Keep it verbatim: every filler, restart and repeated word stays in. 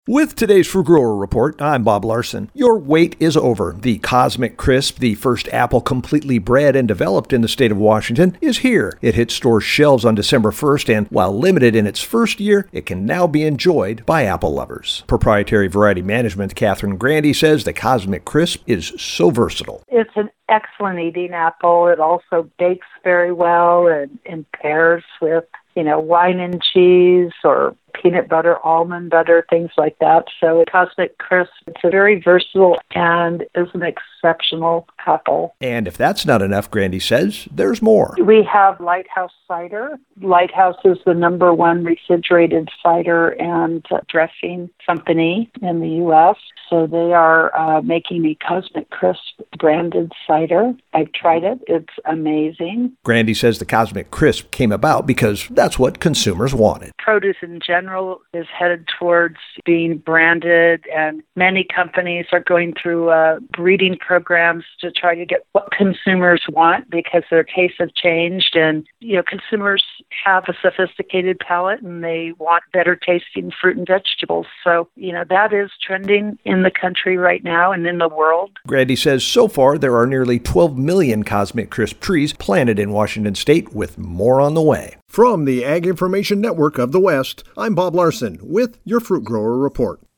With today's Fruit Grower Report, I'm Bob Larson. Your wait is over. The Cosmic Crisp, the first apple completely bred and developed in the state of Washington, is here. It hit store shelves on December first, and while limited in its first year, it can now be enjoyed by apple lovers. Proprietary Variety Management Catherine Grandy says the Cosmic Crisp is so versatile. It's an excellent eating apple. It also bakes very well and, and pairs with, you know, wine and cheese or peanut butter, almond butter, things like that. So Cosmic Crisp, it's a very versatile and is an exceptional apple. And if that's not enough, Grandy says, there's more. We have Lighthouse cider. Lighthouse is the number one refrigerated cider and uh, dressing company in the U S So they are uh, making a Cosmic Crisp branded cider. I've tried it. It's amazing. Grandy says the Cosmic Crisp came about because that's what consumers wanted. Produce in general is headed towards being branded, and many companies are going through uh, breeding programs to try to get what consumers want because their tastes have changed, and you know consumers have a sophisticated palate and they want better tasting fruit and vegetables. So you know that is trending in the country right now and in the world. Grandy says so far there are nearly twelve million Cosmic Crisp trees planted in Washington state, with more on the way. From the Ag Information Network of the West, I'm Bob Larson with your Fruit Grower Report.